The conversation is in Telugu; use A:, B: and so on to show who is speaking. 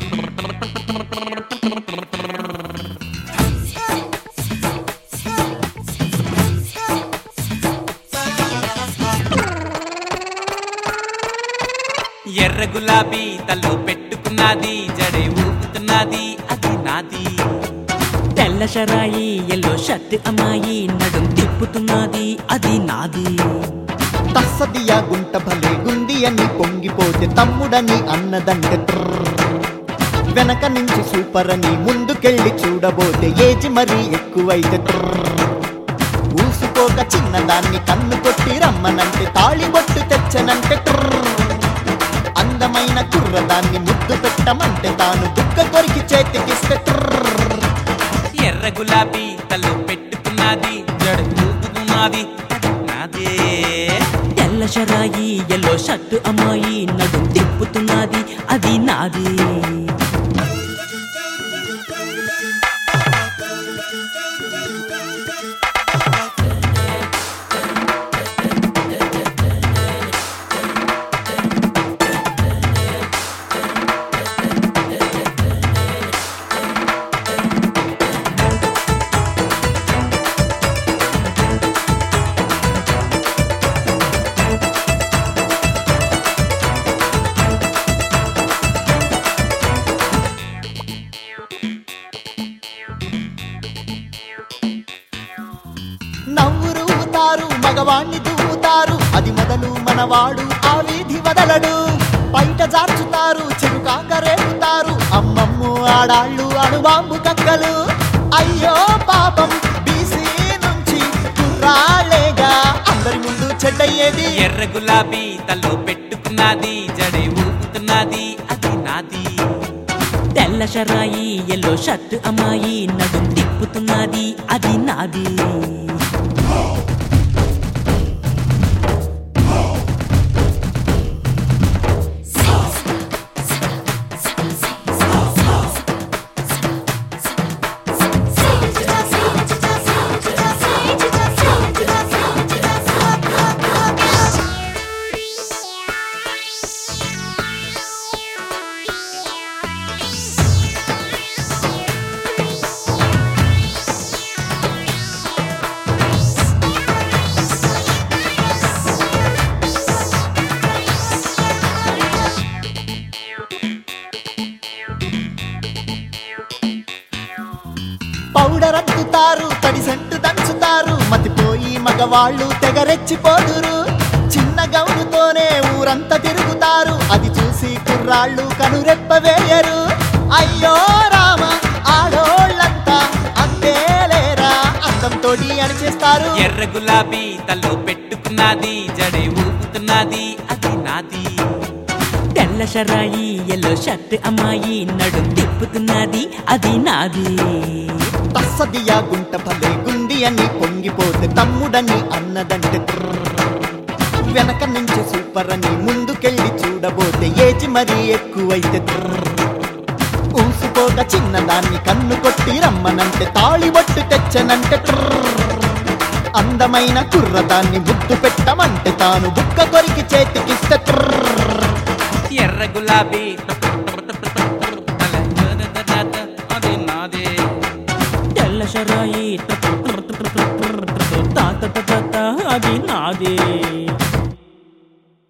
A: ఎర్ర గులాబీ తల్లో పెట్టుకున్నది జడే ఊపుతున్నది అది నాది.
B: తెల్ల షరాయి ఎల్లో షర్ట్ అమ్మాయి నడుం తిప్పుతున్నది అది నాది.
C: తస్సదియా గుంట భలే గుంది అని పొంగిపోతే తమ్ముడని అన్నదంటే వెనక నుంచి సూపర్ అని ముందుకెళ్ళి చూడబోతే ఏజ్ మరీ ఎక్కువైతే ఊసుకోక చిన్నదాన్ని కన్ను కొట్టి రమ్మనంటే తాళిబొట్టు తెచ్చనంటే అందమైన కుర్రదాన్ని ముద్దు పెట్టమంటే తాను బుక్క కొరికి చేతికిస్తే
A: ఎర్ర గులాబీ తల్లో పెట్టుకున్నది జడే ఊపుతున్నది నాదే.
B: తెల్ల షరాయి ఎల్లో షర్ట్ అమ్మాయి నడుం తిప్పుతున్నది అది నాది.
C: నవ్వురుతారు మగవాణ్ణి దువ్వుతారు అది మొదలు మనవాడు ఆ వీధి వదలడు. బయట జార్చుతారు చెరుకాక రేపుతారు అమ్మమ్ము ఆడాళ్ళు అణుబాంబు కక్కలు. అయ్యో పాపం బీసీ నుంచి కుర్రాళ్ళేగా అందరి ముందు చెడ్డయ్యేది.
A: ఎర్ర గులాబీ తల్లో పెట్టుకున్నది జడే ఊపుతున్నది అది నాది.
B: తెల్ల షరాయి ఎల్లో షర్ట్ అమ్మాయి నడుం తిప్పుతున్నది అది నాది.
C: పౌడర్ అద్దుతారు తడి సెంటు దంచుతారు మతిపోయి మగవాళ్ళు తెగరెచ్చిపోదురు. చిన్న గౌనుతోనే ఊరంతా తిరుగుతారు అది చూసి కుర్రాళ్ళు కనురెప్ప వేయరు. అయ్యో రామ ఆడోళ్ళంతా అంతేలేరా అందంతోటి అనిచేస్తారు.
A: ఎర్ర గులాబీ తల్లో పెట్టుకున్నది జడే ఊపుతున్నది అది నాది.
B: తెల్ల షరాయి ఎల్లో షర్ట్ అమ్మాయి నడుం తిప్పుతున్నది అది నాది.
C: తస్సదియా గుంట భలే గుంది అని పొంగిపోతే తమ్ముడని అన్నదంటే వెనక నుంచి సూపర్ అని ముందుకెళ్ళి చూడబోతే ఏజ్ మరీ ఎక్కువైతే ఊసుకోక చిన్నదాన్ని కన్ను కొట్టి రమ్మనంటే తాళిబొట్టు తెచ్చనంటే అందమైన కుర్రదాన్ని ముద్దు పెట్టమంటే తాను బుక్క కొరికి చేతికిస్తే
A: ఎర్ర గులాబీ అది నాదే.
B: తెల్ల షరాయి అది నాది.